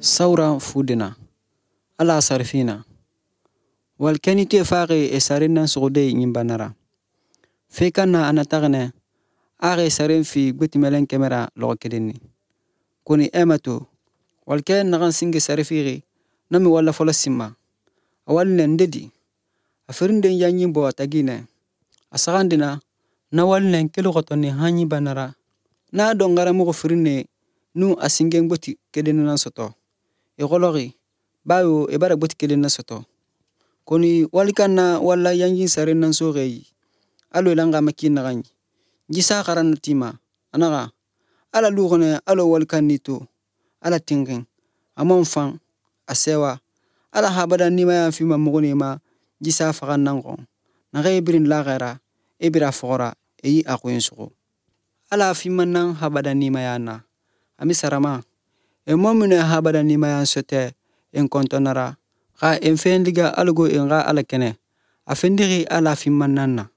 Saura fudena ala sarfina wal kenite faaqe e sarina sugode nyimbanara fekana anatagne are saren fi gbetimelen kemera lokedeni kuni emato wal ken nagan singe sarfiri nami wala folasima awalne ndedi afirinde yanyimbo atagine asagandina na walne kelo gotoni hanyi banara na dongara mo firine nu asingen gbeti kedena soto e gologi bawo e bara gbeti kedena soto koni walikana wala yanyin sarena sogei alo langa makina ganyi jisa qaran tima anaga ala lugone alo walkanito ala tingin amon fan asewa ala habada nima ya fi mamugone ma jisa fagan nango na gaibirin lagara ebira fogora eyi akoyinsugo ala fi manan habada nima yana amisarama e momune habada nima yan sote en kontonara ga en fendiga algo en ga ala kene afendiri ala fi manana